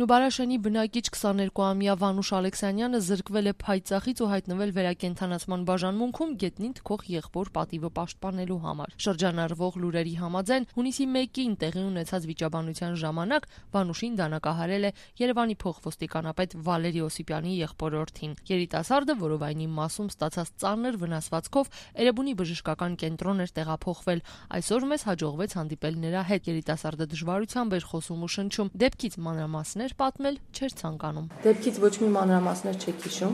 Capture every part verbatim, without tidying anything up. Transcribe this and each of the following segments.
Նուբարաշենի բնակիչ քսաներկուամյա Վանուշ Ալեքսանյանը զրկվել է փայծաղից ու հայտնվել վերակենդանացման բաժանմունքում գետնին թքող եղբոր պատիվը պաշտպանելու համար։ Շրջանառվող լուրերի համաձայն հունիսի մեկին տեղի ունեցած վիճաբանության ժամանակ Վանուշին դանակահարել է Երևանի փոխոստիկանապետ Վալերի Օսիպյանի եղբորորդին։ Երիտասարդը որովայնի մասում ստացած ծանր վնասվածքով Էրեբունի բժշկական կենտրոն էր տեղափոխվել։ Այսօր մեզ հաջողվեց հանդիպել նրա հետ։ Երիտասարդը դժվարությամբ էր խոսում ու շնչում։ Դեպքից մանրամասներ պատմել չէր ցանկանում։ Դեպքից ոչ մի մանրամասներ չեք հիշում։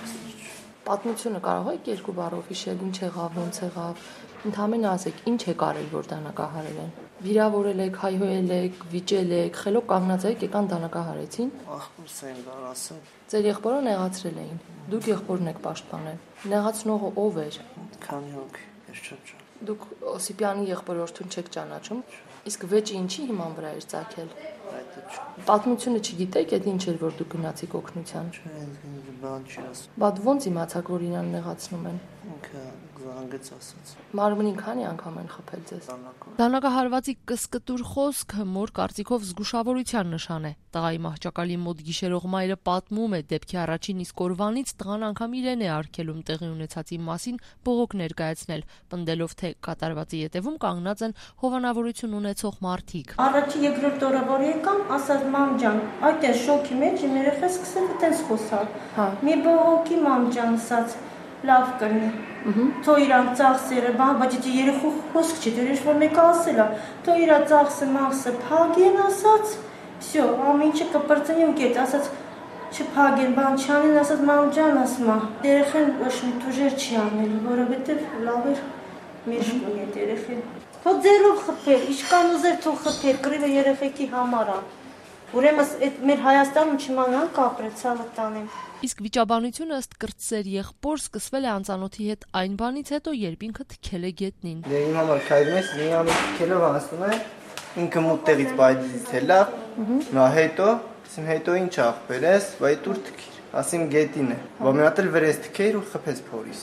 Պատմությունը կարող եք երկու բառով հիշել, ինչ եղավ, ոնց եղավ։ Ընդհանրապես ասեք, ինչ եք արել, որ դանակահարել են։ Վիրավորել եք, հայհոյել եք, վիճել եք, խելոք կանգնած եք, եկան դանակահարեցին։ Ախպորս էին դա ասել։ Ձեր եղբորը նեղացրել էին։ Դուք եղբորն եք պաշտպանել։ Նեղացնողը ով էր։ Քանի հոգի, ես չեմ ճանաչում։ Դուք Օսիպյանի եղբորորդուն չեք ճանաչում։ Իսկ վեճը ինչի հիման վրա էր ծագել։ Պատմությունը չգիտեք, այդ ինչ էր, որ դուք գնացիք օգնության։ Բան չի ասում։ Բայց ո՞նց իմացաք, որ իրան նեղացնում են։ Ինքը զանգեց ասաց։ Մարմնին քանի անգամ են խփել ձեզ։ Դանակահարվածի կսկտուր խոսքը մոր կարծիքով զգուշավորության նշան է։ Տղայի մահճակալի մոտ գիշերող մայրը պատմում է, դեպքի առաջին իսկ օրվանից տղան անգամ իրեն է արգելում տեղի ունեցածի մասին բողոք ներկայացնել, պնդելով, թե կատարվածի ետևում կանգնած են հովանավորություն ունեցող մարդիկ։ Առաջի երկրորդ օրը որ եկամ, ասաց մամ ջան, այդ է շոկի մեջ իմ երեխան սկսել այդպես խոսալ։ Հա։ Մի բողոքի մամ ջան ասաց, լավ կլինի։ Թո իրանք ծախսերը, բայց դե երեխու խոսք չի, դեր ինչ-որ մեկը ասել է, թո իրա ծախսը մախսը փագեն ասաց, всё, ամեն ինչը կպրծնի ու կետ, ասաց չփագեն, բան չանեն, ասաց մամ ջան, ասма, երեխան ոչ մի թուժեր չի անելու, որովհետև լավ էր մեր շունի այդ երեխան։ Թո ձերով խփեր, իշքան ուզեր թո խփեր, կռիվը երեխեքի համար է։ Ուրեմն այդ մեր Հայաստանում չիմանան կապրել ցավը տանեմ։ Իսկ վիճաբանությունը ըստ կրտսեր եղբոր սկսվել է անծանոթի հետ այն բանից հետո, երբ ինքը թքել է գետնին։ Դե իմ համար քայլում ես, մի անի թքելով ասում է, ինքը մուտտեղից բայդից թելա, նա հետո, ասում հետո ինչ ախպեր ես, բայ դուր թքիր, ասում գետին է, բա մի հատ էլ վրես թքեիր ու խփեց փորիս։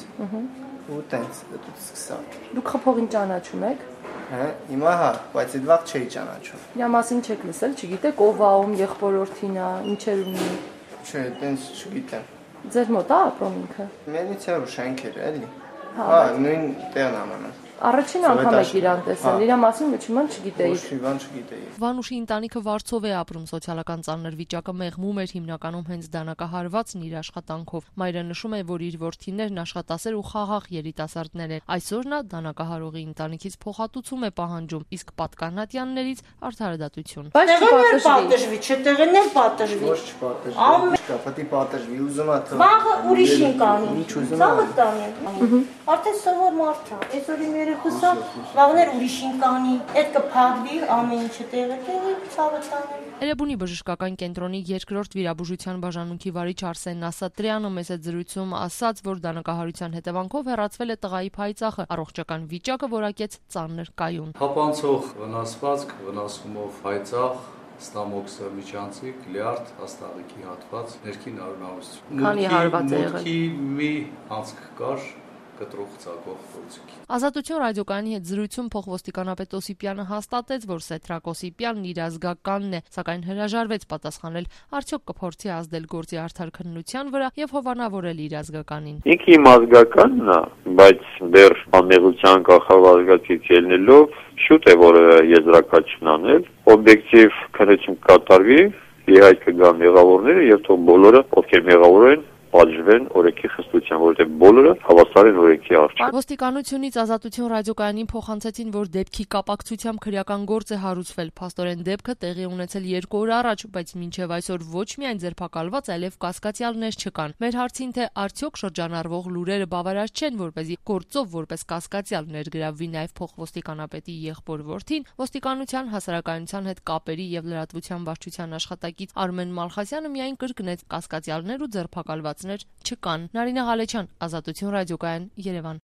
Ու տենց, դու սկսա։ Դուք խփողին ճանաչում եք։ Հա, հիմա հա, բայց այդ վաղ չէի ճանաչում։ Իրա մասին չեք լսել, չգիտեք ով է, ում եղբորորդին է, ինչեր ունի։ Չէ, տենց չգիտեմ։ Ձեր մոտ է ապրում ինքը։ Մենից է ու շենքեր էլի։ Հա, նույն տեղն ամանը։ Առաջին անգամ եք իրան տեսել, իրա մասին ոչ մի բան չգիտեիք։ Ոչ մի բան չգիտեի։ Վանուշի ընտանիքը Վարչով է ապրում, սոցիալական ծանր վիճակը մեղմում էր հիմնականում հենց դանակահարվածն իր աշխատանքով։ Մայրը նշում է, որ իր որդիներն աշխատասեր ու խաղաղ երիտասարդներ են։ Այսօր նա դանակահարողի ընտանիքից փոխհատուցում է պահանջում, իսկ պատկանատյաններից արդարադատություն։ Բայց չպատժվի, չտեղին էլ պատժվի։ Ոչ չպատժվի, կապատի պատժվի, ուզում է թող։ Վաղը ուրիշին կանի։ Ինչ ուզում է։ Ծավը տանի։ Արդեն սովոր մարդ է։ Այսօր իմ երեխուսա վաղներ ուրիշին կանի։ Այդ կփակվի, ամեն ինչը տեղը տեղի, ծավը տանի։ Էրեբունի բժշկական կենտրոնի երկրորդ վիրաբուժության բաժանմունքի վարիչ Արսեն Ասատրյանը մեծ զրույցում ասաց, որ դանակահարության հետևանքով հեռացվել է տղայի փայծաղը, առողջական վիճակը որակեց ծանր կայուն։ Հապանցող վնասվածք, վնասումով փայծաղ, ստամոքսը միջանցիկ, լյարդ, հաստաղիկի հատված, ներքին արյունահոսություն։ Քանի հարված է եղել։ Մուտքի մի անցք կար կտրող ցակող փորձքի։ Ազատություն ռադիոկայանի հետ զրույցում փոխոստիկանապետ Օսիպյանը հաստատեց, որ Սեթրակ Օսիպյանն իր ազգականն է, սակայն հրաժարվեց պատասխանել, արդյոք կփորձի ազդել գործի արդար քննության վրա եւ հովանավորել իր ազգականին։ Ինքը իմ ազգականն է, բայց դեռ անմեղության կախավարկից ելնելով շուտ է որ եզրակացություն անել, օբյեկտիվ քննություն կատարվի, իհայտ կգան մեղավորները եւ թող բոլորը, ովքեր մեղավոր են, պատժվեն օրենքի խստության, որովհետև բոլորը հավասար են օրենքի առջև։ Ոստիկանությունից Ազատություն ռադիոկայանին փոխանցեցին, որ դեպքի կապակցությամբ քրեական գործ է հարուցվել։ Փաստորեն դեպքը տեղի ունեցել երկու օր առաջ, բայց մինչև այսօր ոչ միայն ձերբակալված, այլև կասկածյալներ չկան։ Մեր հարցին, թե արդյոք շրջանառվող լուրերը բավարար չեն, որպեսզի գործով որպես կասկածյալ ներգրավվի նաև փոխոստիկանապետի եղբոր որդին, ոստիկանության հասարակայնության հետ կապերի եւ լրատվության վարչության աշխատակից Արմեն Մալխասյանը միայն կրկնեց՝ կասկածյալներ ու ձերբակալված չկան։ Նարինե Ղալեչյան, Ազատություն ռադիոկայան, Երևան։